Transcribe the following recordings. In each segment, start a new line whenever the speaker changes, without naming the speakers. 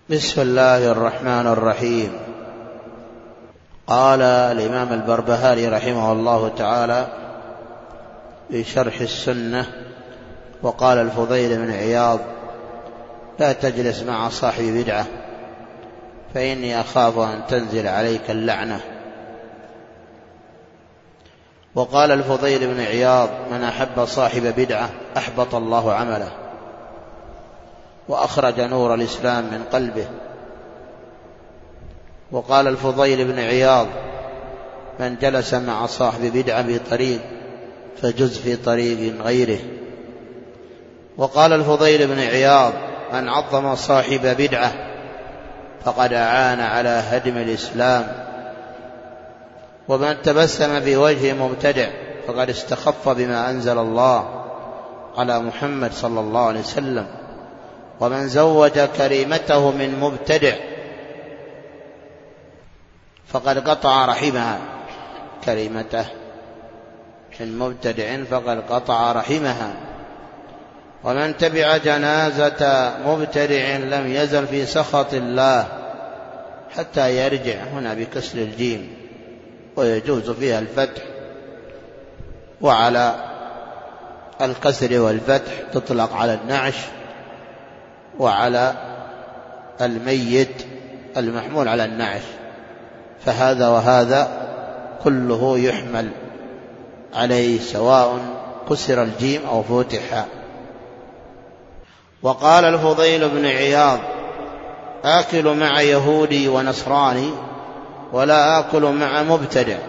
بسم الله الرحمن الرحيم. قال الإمام البربهاري رحمه الله تعالى في شرح السنة: وقال الفضيل بن عياض: لا تجلس مع صاحب بدعة فإني أخاف أن تنزل عليك اللعنة. وقال الفضيل بن عياض: من أحب صاحب بدعة أحبط الله عمله وأخرج نور الإسلام من قلبه. وقال الفضيل بن عياض: من جلس مع صاحب بدعة بطريق فجز في طريق غيره. وقال الفضيل بن عياض: من عظم صاحب بدعة فقد أعان على هدم الإسلام. ومن تبسم في وجه مبتدع فقد استخف بما أنزل الله على محمد صلى الله عليه وسلم. ومن زوج كريمته من مبتدع فقد قطع رحمها. كريمته من مبتدع فقد قطع رحمها. ومن تبع جنازة مبتدع لم يزل في سخط الله حتى يرجع. هنا بكسر الجيم ويجوز فيها الفتح، وعلى الكسر والفتح تطلق على النعش وعلى الميت المحمول على النعش، فهذا وهذا كله يحمل عليه سواء كسر الجيم أو فتح. وقال الفضيل بن عياض: آكل مع يهودي ونصراني ولا آكل مع مبتدع،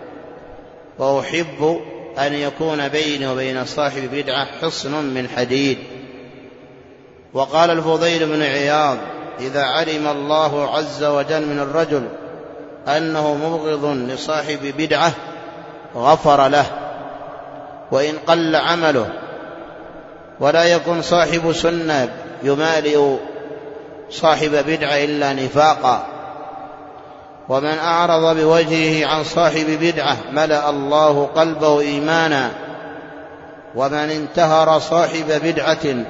وأحب أن يكون بيني وبين صاحب بدعة حصن من حديد. وقال الفضيل بن عياض: إذا علم الله عز وجل من الرجل أنه مبغض لصاحب بدعة غفر له وإن قل عمله، ولا يكن صاحب سنة يمالئ صاحب بدعة إلا نفاقا. ومن أعرض بوجهه عن صاحب بدعة ملأ الله قلبه إيمانا. ومن انتهر صاحب بدعة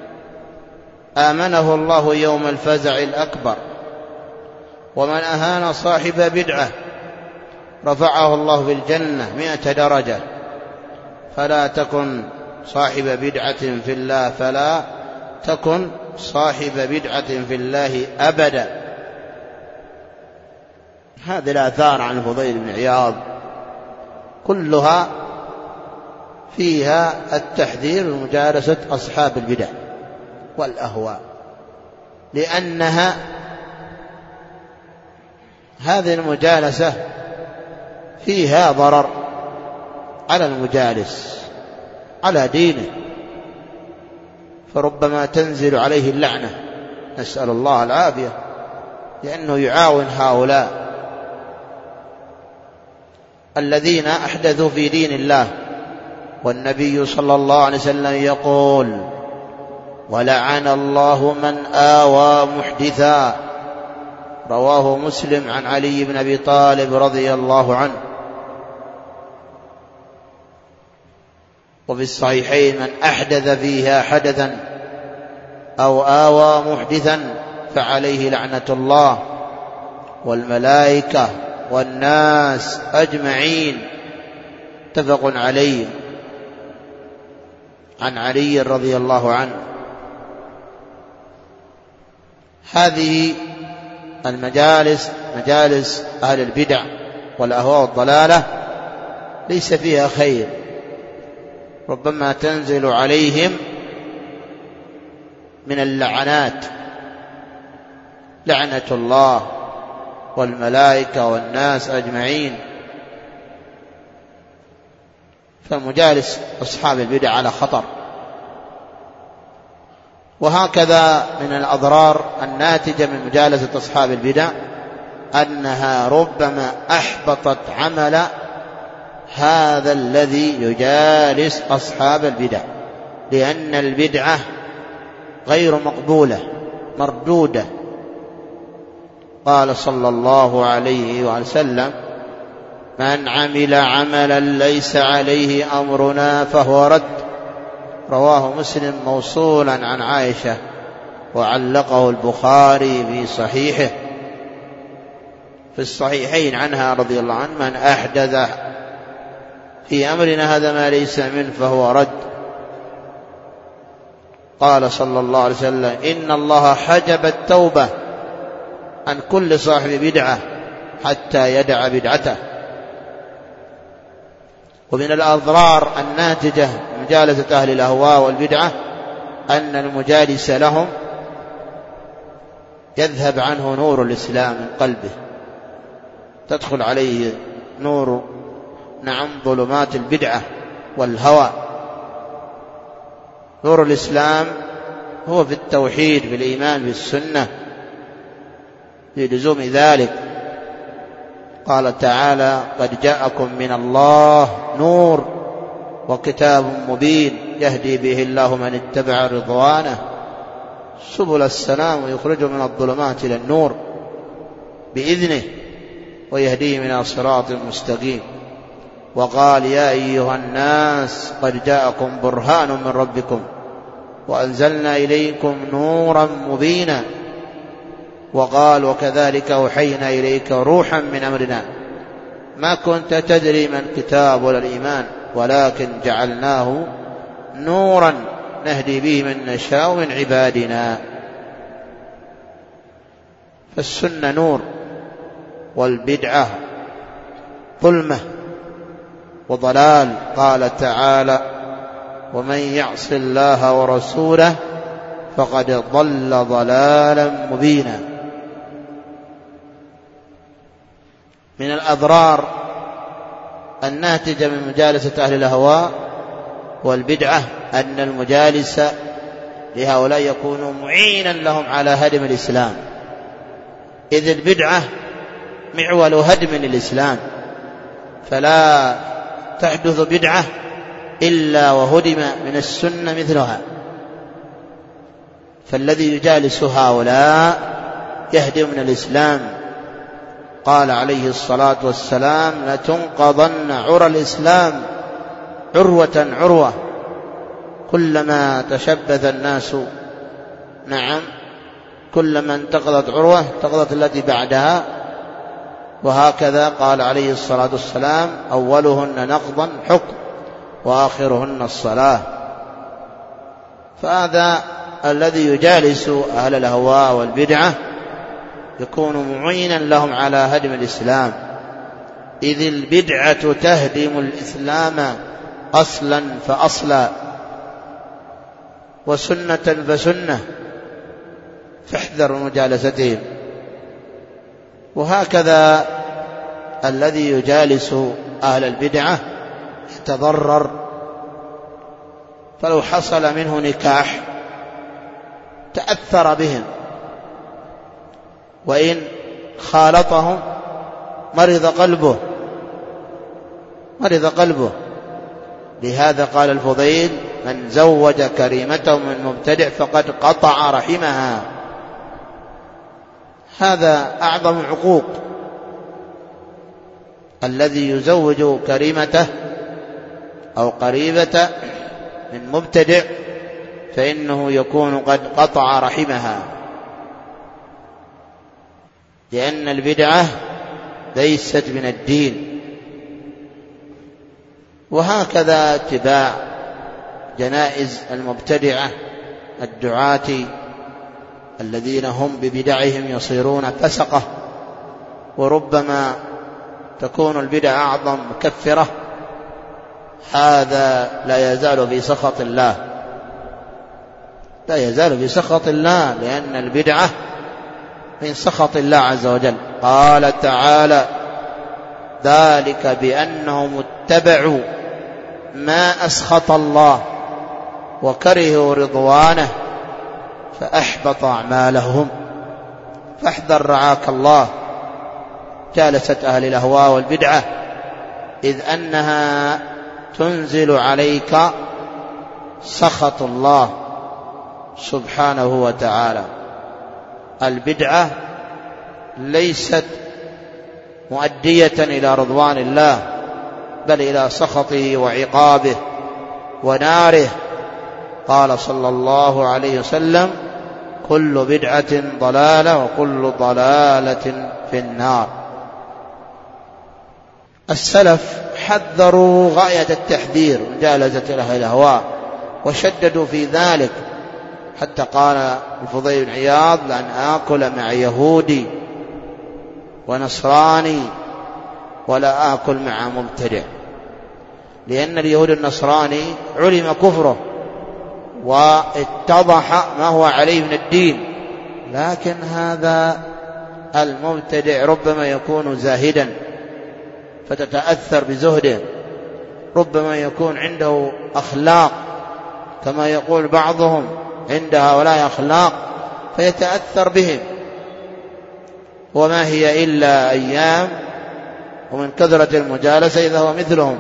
آمنه الله يوم الفزع الأكبر. ومن أهان صاحب بدعة رفعه الله في الجنة 100 درجة. فلا تكن صاحب بدعة في الله، فلا تكن صاحب بدعة في الله أبدا. هذه الآثار عن الفضيل بن عياض كلها فيها التحذير من مجالسة أصحاب البدع والأهواء، لأنها هذه المجالسة فيها ضرر على المجالس على دينه، فربما تنزل عليه اللعنة، نسأل الله العافية، لأنه يعاون هؤلاء الذين أحدثوا في دين الله. والنبي صلى الله عليه وسلم يقول: ولعن الله من آوى محدثا. رواه مسلم عن علي بن أبي طالب رضي الله عنه. وفي الصحيحين: من أحدث فيها حدثا أو آوى محدثا فعليه لعنة الله والملائكة والناس أجمعين. متفق عليه. عن علي رضي الله عنه. هذه المجالس مجالس أهل البدع والأهواء والضلالة ليس فيها خير، ربما تنزل عليهم من اللعنات لعنة الله والملائكة والناس أجمعين. فمجالس أصحاب البدع على خطر. وهكذا من الأضرار الناتجة من مجالسة أصحاب البدع أنها ربما أحبطت عمل هذا الذي يجالس أصحاب البدع، لأن البدعة غير مقبولة مردودة. قال صلى الله عليه وسلم: من عمل عملا ليس عليه أمرنا فهو رد. رواه مسلم موصولا عن عائشة وعلقه البخاري في صحيحه في الصحيحين عنها رضي الله عنه: من أحدث في أمرنا هذا ما ليس منه فهو رد. قال صلى الله عليه وسلم: إن الله حجب التوبة عن كل صاحب بدعة حتى يدع بدعته. ومن الأضرار الناتجة من مجالسة أهل الأهواء والبدعة أن المجالس لهم يذهب عنه نور الإسلام من قلبه، تدخل عليه نور ظلمات البدعة والهوى. نور الإسلام هو في التوحيد، بالإيمان بالسنة، للزوم ذلك. قال تعالى: قد جاءكم من الله نور وكتاب مبين يهدي به الله من اتبع رضوانه سبل السلام ويخرجه من الظلمات إلى النور بإذنه ويهديه من صراط مستقيم. وقال: يا أيها الناس قد جاءكم برهان من ربكم وأنزلنا إليكم نورا مبينا. وقال: وكذلك أوحينا إليك روحا من أمرنا ما كنت تدري ما الكتاب ولا الإيمان ولكن جعلناه نورا نهدي به من نشاء من عبادنا. فالسنة نور والبدعة ظلمة وضلال. قال تعالى: ومن يعص الله ورسوله فقد ضل ضلالا مبينا. من الأضرار الناتجة من مجالسة أهل الأهواء والبدعة أن المجالس لهؤلاء يكون معينا لهم على هدم الإسلام، إذ البدعة معول هدم للإسلام، فلا تحدث بدعة إلا وهدم من السنة مثلها. فالذي يجالس هؤلاء يهدم من الإسلام. قال عليه الصلاة والسلام: لتنقضن عرى الإسلام عروة عروة، كلما تشبث الناس كلما انتقضت عروة انتقضت التي بعدها. وهكذا قال عليه الصلاة والسلام: أولهن نقضا حكم وآخرهن الصلاة. فهذا الذي يجالس أهل الأهواء والبدعة يكون معينا لهم على هدم الإسلام، إذ البدعة تهدم الإسلام أصلا فأصلا وسنة فسنة، فاحذر مجالستهم. وهكذا الذي يجالس أهل البدعة يتضرر، فلو حصل منه نكاح تأثر بهم، وإن خالطهم مرض قلبه. لهذا قال الفضيل: من زوج كريمته من مبتدع فقد قطع رحمها. هذا أعظم عقوق، الذي يزوج كريمته أو قريبة من مبتدع فإنه يكون قد قطع رحمها، لأن البدعة ليست من الدين. وهكذا اتباع جنائز المبتدعة الدعاة الذين هم ببدعهم يصيرون فسقة، وربما تكون البدع أعظم مكفرة. هذا لا يزال في سخط الله، لأن البدعة من سخط الله عز وجل. قال تعالى: ذلك بأنهم اتبعوا ما أسخط الله وكرهوا رضوانه فأحبط أعمالهم. فاحذر رعاك الله جالسة أهل الأهواء والبدعة، إذ أنها تنزل عليك سخط الله سبحانه وتعالى. البدعة ليست مؤدية إلى رضوان الله، بل إلى سخطه وعقابه وناره. قال صلى الله عليه وسلم: كل بدعة ضلالة وكل ضلالة في النار. السلف حذروا غاية التحذير من مجالسة أهل الأهواء وشددوا في ذلك، حتى قال الفضيل بن عياض: لأن آكل مع يهودي ونصراني ولا آكل مع مبتدع، لأن اليهود النصراني علم كفره واتضح ما هو عليه من الدين، لكن هذا المبتدع ربما يكون زاهدا فتتأثر بزهده، ربما يكون عنده أخلاق كما يقول بعضهم عند هؤلاء أخلاق فيتأثر بهم، وما هي إلا أيام ومن كثرة المجالسة إذا هو مثلهم،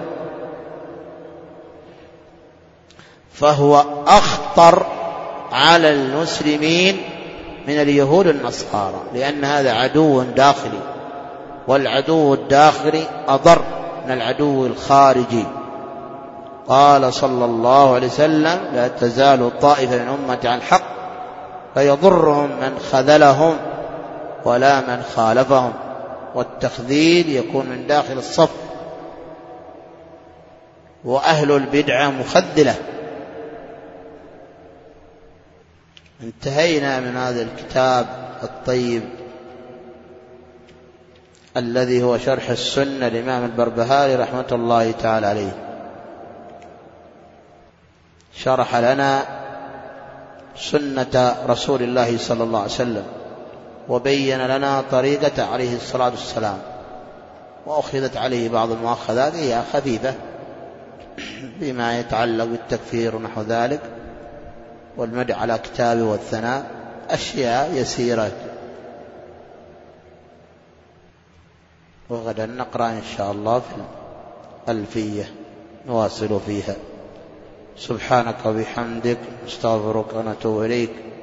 فهو أخطر على المسلمين من اليهود النصارى، لأن هذا عدو داخلي، والعدو الداخلي أضر من العدو الخارجي. قال صلى الله عليه وسلم: لا تزال طائفة من أمتي على الحق فيضرهم من خذلهم ولا من خالفهم، والتخذيل يكون من داخل الصف، وأهل البدعة مخذلة. انتهينا من هذا الكتاب الطيب الذي هو شرح السنة للإمام البربهاري رحمة الله تعالى عليه. شرح لنا سنة رسول الله صلى الله عليه وسلم، وبين لنا طريقة عليه الصلاة والسلام، وأخذت عليه بعض المؤاخذات هي خفيفة بما يتعلق بالتكفير ونحو ذلك، والمدح على كتابه والثناء، أشياء يسيرة. وغدا نقرأ إن شاء الله في الألفية نواصل فيها. سبحانك وبحمدك، نستغفرك ونتوب إليك.